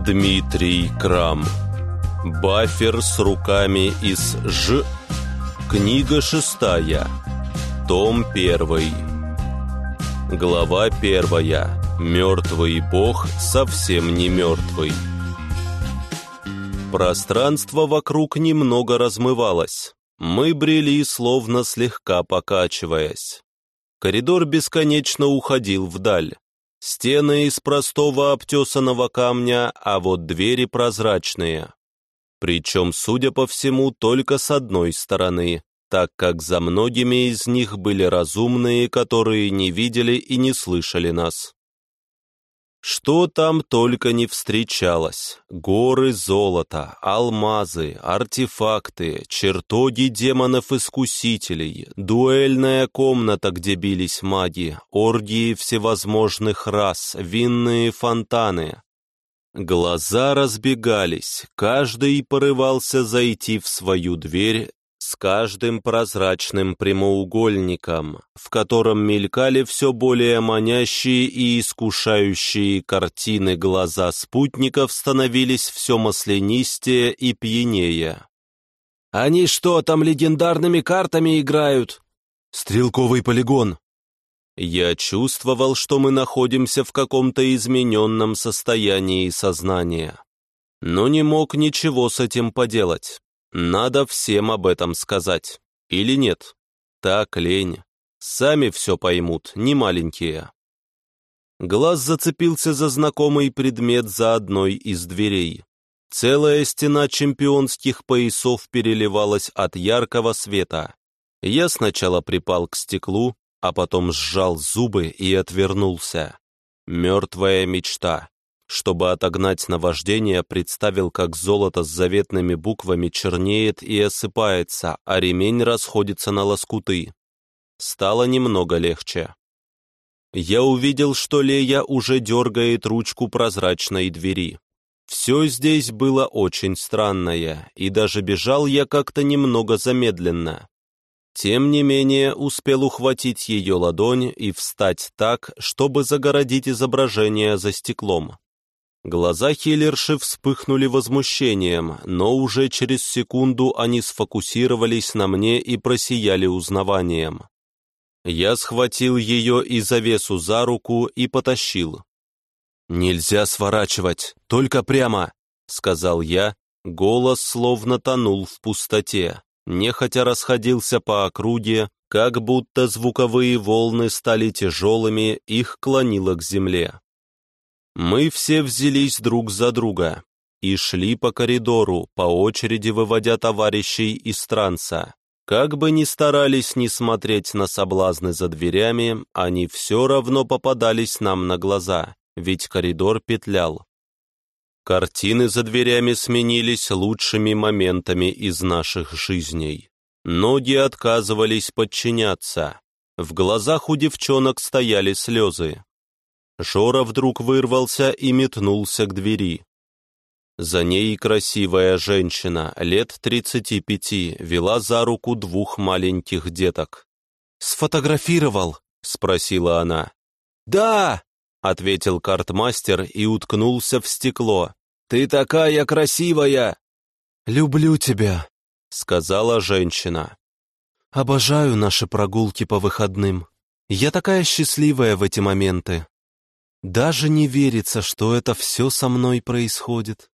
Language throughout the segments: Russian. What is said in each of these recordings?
Дмитрий Крам. Бафер с руками из Ж. Книга 6. Том 1. Глава 1. Мертвый бог совсем не мертвый. Пространство вокруг немного размывалось. Мы брели, словно слегка покачиваясь. Коридор бесконечно уходил вдаль. Стены из простого обтесанного камня, а вот двери прозрачные. Причем, судя по всему, только с одной стороны, так как за многими из них были разумные, которые не видели и не слышали нас. Что там только не встречалось: горы золота, алмазы, артефакты, чертоги демонов-искусителей, дуэльная комната, где бились маги, оргии всевозможных рас, винные фонтаны. Глаза разбегались, каждый порывался зайти в свою дверь с каждым прозрачным прямоугольником, в котором мелькали все более манящие и искушающие картины. Глаза спутников становились все маслянистее и пьянее. «Они что, там легендарными картами играют?» «Стрелковый полигон». Я чувствовал, что мы находимся в каком-то измененном состоянии сознания, но не мог ничего с этим поделать. Надо всем об этом сказать. Или нет? Так лень. Сами все поймут, не маленькие. Глаз зацепился за знакомый предмет за одной из дверей. Целая стена чемпионских поясов переливалась от яркого света. Я сначала припал к стеклу, а потом сжал зубы и отвернулся. Мертвая мечта. Чтобы отогнать наваждение, представил, как золото с заветными буквами чернеет и осыпается, а ремень расходится на лоскуты. Стало немного легче. Я увидел, что Лея уже дергает ручку прозрачной двери. Все здесь было очень странное, и даже бежал я как-то немного замедленно. Тем не менее, успел ухватить ее ладонь и встать так, чтобы загородить изображение за стеклом. Глаза хиллерши вспыхнули возмущением, но уже через секунду они сфокусировались на мне и просияли узнаванием. Я схватил ее и завесу за руку и потащил. «Нельзя сворачивать, только прямо», — сказал я. Голос словно тонул в пустоте, нехотя расходился по округе, как будто звуковые волны стали тяжелыми, их клонило к земле. Мы все взялись друг за друга и шли по коридору, по очереди выводя товарищей из транса. Как бы ни старались не смотреть на соблазны за дверями, они все равно попадались нам на глаза, ведь коридор петлял. Картины за дверями сменились лучшими моментами из наших жизней. Ноги отказывались подчиняться. В глазах у девчонок стояли слезы. Жора вдруг вырвался и метнулся к двери. За ней красивая женщина, лет 35, вела за руку двух маленьких деток. «Сфотографировал?» — спросила она. «Да!» — ответил картмастер и уткнулся в стекло. «Ты такая красивая!» «Люблю тебя», — сказала женщина. «Обожаю наши прогулки по выходным. Я такая счастливая в эти моменты. Даже не верится, что это все со мной происходит».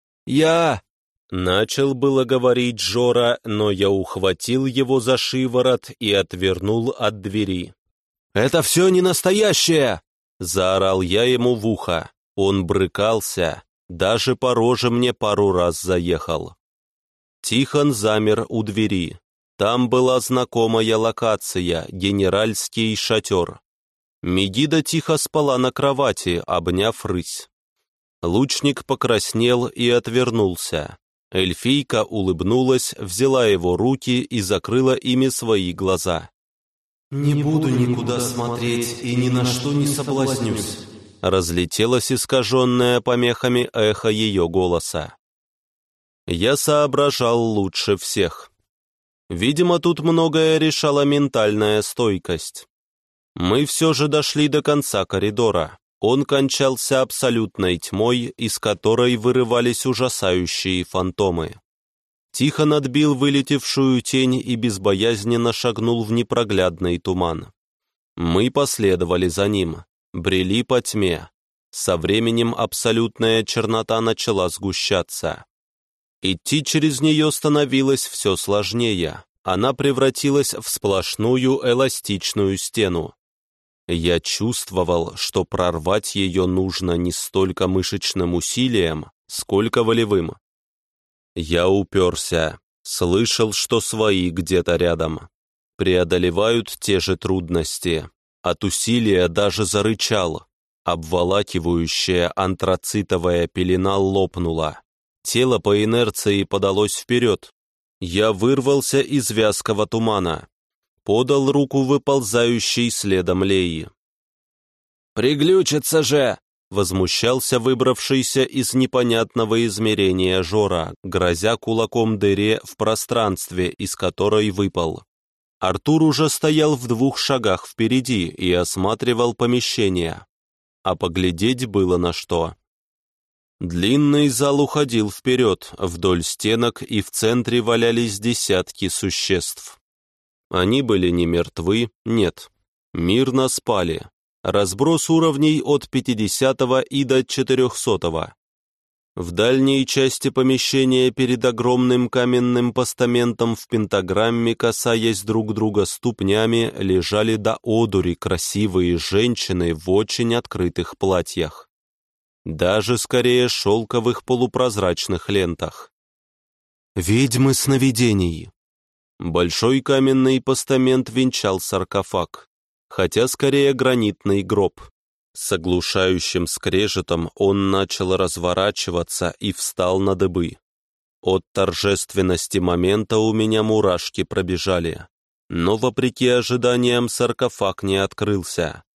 Начал было говорить Жора, но я ухватил его за шиворот и отвернул от двери. «Это все не настоящее!» — заорал я ему в ухо. Он брыкался, даже по роже мне пару раз заехал. Тихон замер у двери. Там была знакомая локация — генеральский шатер. Мегида тихо спала на кровати, обняв рысь. Лучник покраснел и отвернулся. Эльфийка улыбнулась, взяла его руки и закрыла ими свои глаза. «Не буду никуда смотреть и ни на что не соблазнюсь», — разлетелось искаженное помехами эхо ее голоса. Я соображал лучше всех. Видимо, тут многое решала ментальная стойкость. Мы все же дошли до конца коридора. он кончался абсолютной тьмой, из которой вырывались ужасающие фантомы. Тихон отбил вылетевшую тень и безбоязненно шагнул в непроглядный туман. Мы последовали за ним, брели по тьме. Со временем абсолютная чернота начала сгущаться. Идти через нее становилось все сложнее, она превратилась в сплошную эластичную стену. Я чувствовал, что прорвать ее нужно не столько мышечным усилием, сколько волевым. Я уперся, слышал, что свои где-то рядом. Преодолевают те же трудности. От усилия даже зарычал. Обволакивающая антрацитовая пелена лопнула. Тело по инерции подалось вперед. Я вырвался из вязкого тумана. Подал руку выползающей следом Леи. «Приглючится же!» — возмущался выбравшийся из непонятного измерения Жора, грозя кулаком дыре в пространстве, из которой выпал. Артур уже стоял в 2 шагах впереди и осматривал помещение. А поглядеть было на что. Длинный зал уходил вперед, вдоль стенок, и в центре валялись десятки существ. Они были не мертвы, нет, мирно спали. Разброс уровней от 50 и до 400. В дальней части помещения перед огромным каменным постаментом в пентаграмме, касаясь друг друга ступнями, лежали до одури красивые женщины в очень открытых платьях. Даже скорее шелковых полупрозрачных лентах. Ведьмы сновидений. Большой каменный постамент венчал саркофаг, хотя скорее гранитный гроб. С оглушающим скрежетом он начал разворачиваться и встал на дыбы. От торжественности момента у меня мурашки пробежали, но, вопреки ожиданиям, саркофаг не открылся.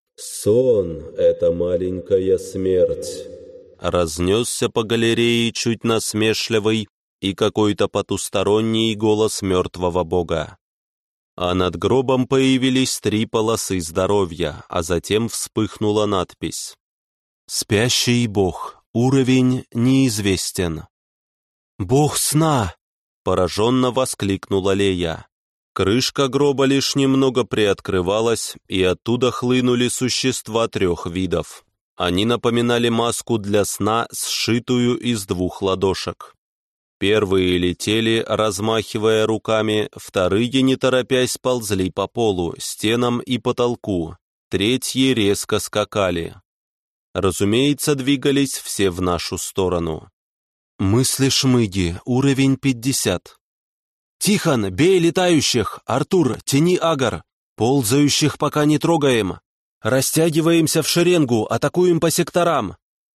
«Сон — это маленькая смерть», — разнесся по галерее чуть насмешливый и какой-то потусторонний голос мертвого бога. А над гробом появились 3 полосы здоровья, а затем вспыхнула надпись: «Спящий бог, уровень неизвестен». «Бог сна!» — пораженно воскликнула Лея. Крышка гроба лишь немного приоткрывалась, и оттуда хлынули существа 3 видов. Они напоминали маску для сна, сшитую из 2 ладошек. Первые летели, размахивая руками, вторые, не торопясь, ползли по полу, стенам и потолку, 3 резко скакали. Разумеется, двигались все в нашу сторону. Мысли-шмыги, уровень 50. «Тихон, бей летающих! Артур, тяни агар! Ползающих пока не трогаем! Растягиваемся в шеренгу, атакуем по секторам!»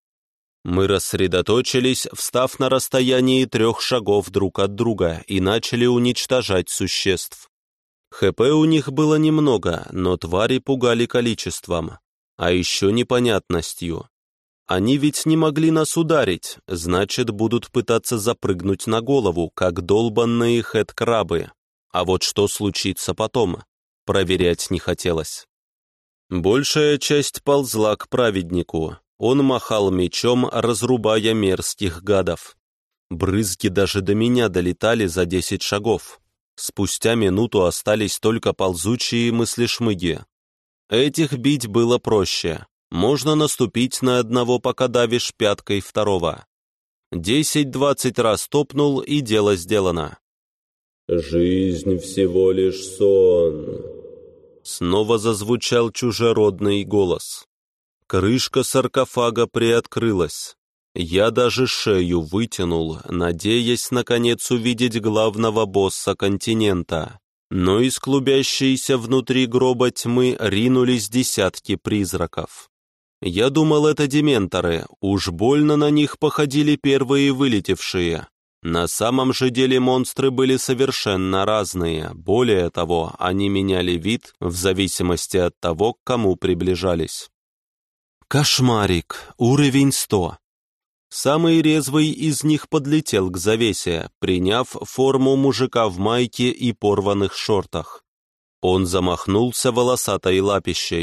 Мы рассредоточились, встав на расстоянии 3 шагов друг от друга, и начали уничтожать существ. ХП у них было немного, но твари пугали количеством, а еще непонятностью. Они ведь не могли нас ударить, значит, будут пытаться запрыгнуть на голову, как долбанные хэт-крабы. А вот что случится потом, проверять не хотелось. Большая часть ползла к праведнику. Он махал мечом, разрубая мерзких гадов. Брызги даже до меня долетали за 10 шагов. Спустя минуту остались только ползучие мысли-шмыги. Этих бить было проще. Можно наступить на одного, пока давишь пяткой второго. 10-20 раз топнул, и дело сделано. «Жизнь всего лишь сон», — снова зазвучал чужеродный голос. Крышка саркофага приоткрылась. Я даже шею вытянул, надеясь наконец увидеть главного босса континента. Но из клубящейся внутри гроба тьмы ринулись десятки призраков. Я думал, это дементоры, уж больно на них походили первые вылетевшие. На самом же деле монстры были совершенно разные, более того, они меняли вид в зависимости от того, к кому приближались. Кошмарик, уровень 100. Самый резвый из них подлетел к завесе, приняв форму мужика в майке и порванных шортах. Он замахнулся волосатой лапищей.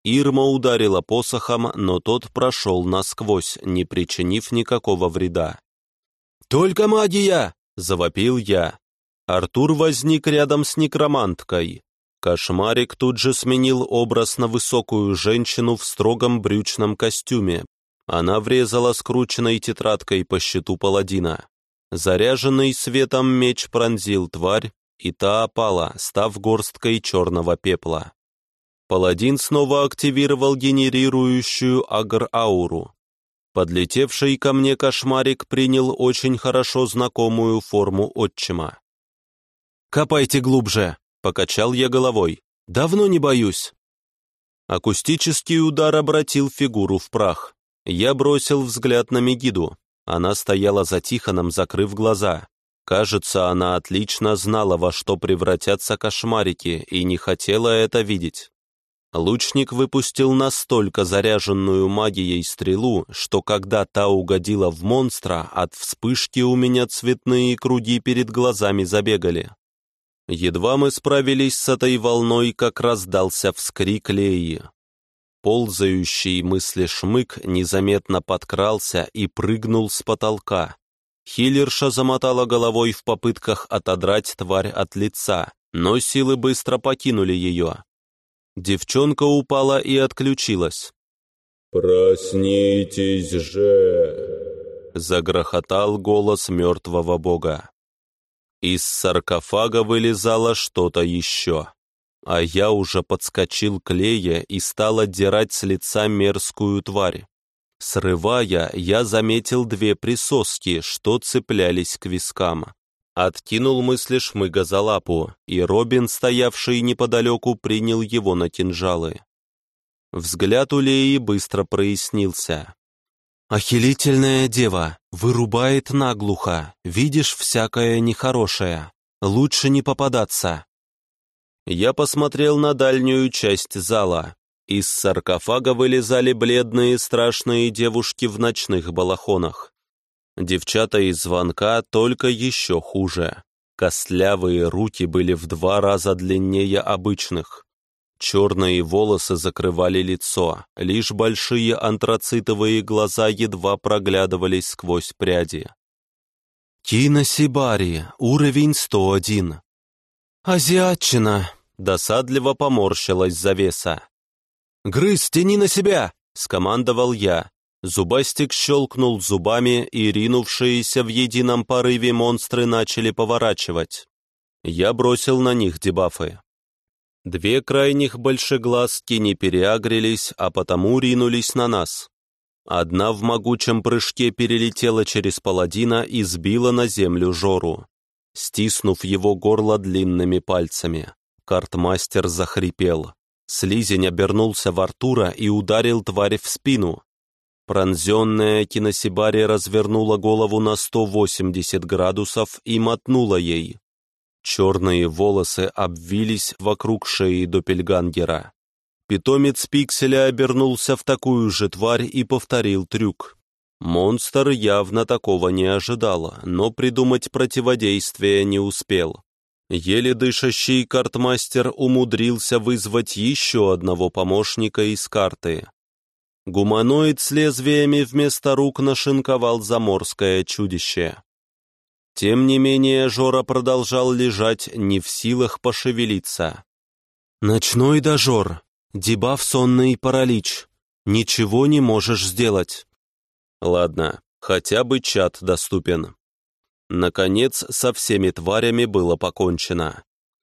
Ирма ударила посохом, но тот прошел насквозь, не причинив никакого вреда. «Только магия!» — завопил я. Артур возник рядом с некроманткой. Кошмарик тут же сменил образ на высокую женщину в строгом брючном костюме. Она врезала скрученной тетрадкой по щиту паладина. Заряженный светом меч пронзил тварь, и та опала, став горсткой черного пепла. Паладин снова активировал генерирующую агр-ауру. Подлетевший ко мне кошмарик принял очень хорошо знакомую форму отчима. «Копайте глубже!» — покачал я головой. «Давно не боюсь!» Акустический удар обратил фигуру в прах. Я бросил взгляд на Мегиду. Она стояла за Тихоном, закрыв глаза. Кажется, она отлично знала, во что превратятся кошмарики, и не хотела это видеть. Лучник выпустил настолько заряженную магией стрелу, что когда та угодила в монстра, от вспышки у меня цветные круги перед глазами забегали. Едва мы справились с этой волной, как раздался вскрик Леи. Ползающий мысли-шмык незаметно подкрался и прыгнул с потолка. Хиллерша замотала головой в попытках отодрать тварь от лица, но силы быстро покинули ее. Девчонка упала и отключилась. «Проснитесь же!» — загрохотал голос мертвого бога. Из саркофага вылезало что-то еще, а я уже подскочил к Лее и стал отдирать с лица мерзкую тварь. Срывая, я заметил две присоски, что цеплялись к вискам. Откинул мысли шмыга за лапу, и Робин, стоявший неподалеку, принял его на кинжалы. Взгляд у Леи быстро прояснился. «Охилительная дева, вырубает наглухо, видишь всякое нехорошее. Лучше не попадаться». Я посмотрел на дальнюю часть зала. Из саркофага вылезали бледные страшные девушки в ночных балахонах. Девчата из звонка только еще хуже. Костлявые руки были в 2 раза длиннее обычных. Черные волосы закрывали лицо, лишь большие антрацитовые глаза едва проглядывались сквозь пряди. «Кина Сибари, уровень 101». «Азиатчина!» — досадливо поморщилась завеса. «Грызть, тяни на себя!» — скомандовал я. Зубастик щелкнул зубами, и ринувшиеся в едином порыве монстры начали поворачивать. Я бросил на них дебафы. 2 крайних большеглазки не переагрились, а потому ринулись на нас. Одна в могучем прыжке перелетела через паладина и сбила на землю Жору. Стиснув его горло длинными пальцами, картмастер захрипел. Слизень обернулся в Артура и ударил тварь в спину. Пронзенная Киносибари развернула голову на 180 градусов и мотнула ей. Черные волосы обвились вокруг шеи доппельгангера. Питомец Пикселя обернулся в такую же тварь и повторил трюк. Монстр явно такого не ожидал, но придумать противодействие не успел. Еле дышащий картмастер умудрился вызвать еще одного помощника из карты. Гуманоид с лезвиями вместо рук нашинковал заморское чудище. Тем не менее, Жора продолжал лежать, не в силах пошевелиться. «Ночной дожор, дебаф сонный паралич. Ничего не можешь сделать». Ладно, хотя бы чат доступен. Наконец, со всеми тварями было покончено.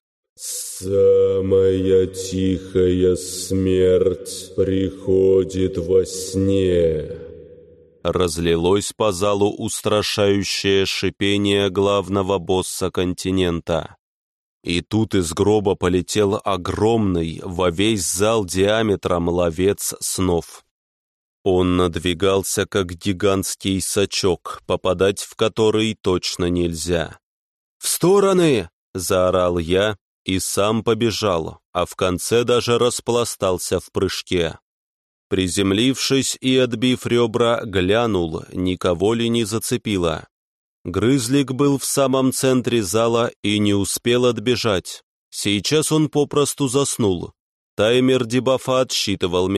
«Самая тихая смерть приходит во сне». Разлилось по залу устрашающее шипение главного босса континента. И тут из гроба полетел огромный, во весь зал диаметром ловец снов. Он надвигался, как гигантский сачок, попадать в который точно нельзя. «В стороны!» — заорал я и сам побежал, а в конце даже распластался в прыжке. Приземлившись и отбив ребра, глянул, никого ли не зацепило. Грызлик был в самом центре зала и не успел отбежать. Сейчас он попросту заснул. Таймер дебафа отсчитывал